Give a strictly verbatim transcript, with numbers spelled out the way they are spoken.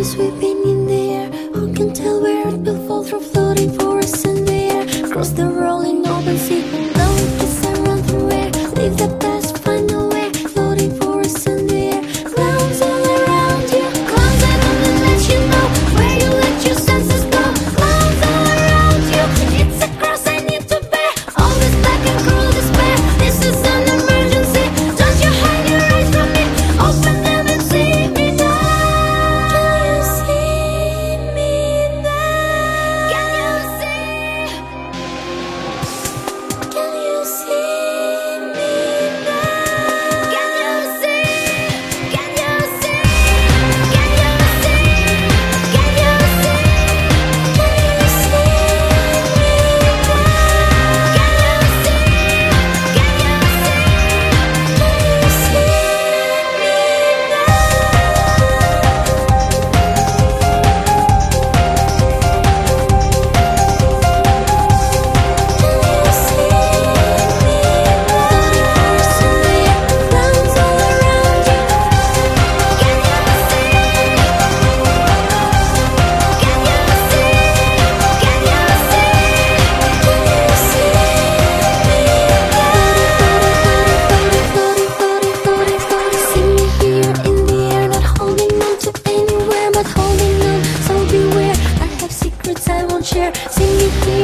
sweeping in the air. Who can tell where it will fall through floating forests in the air? Across the rolling open sea, no kiss I run through air. Leave the past, find a way. Floating forests in the air. Clouds all around you, clouds that only let you know where you let your senses go. Clouds all around you, it's a cross I need to bear. All this black and cruel despair. This is an emergency. Don't you hide your eyes from me. Open them and see me now. Can you see me now? Can you see? Can you see me now? Can you see? Can you see? Can you see? Can you see? Can you see me now? Can you see? Can you see? Can you see share. See me here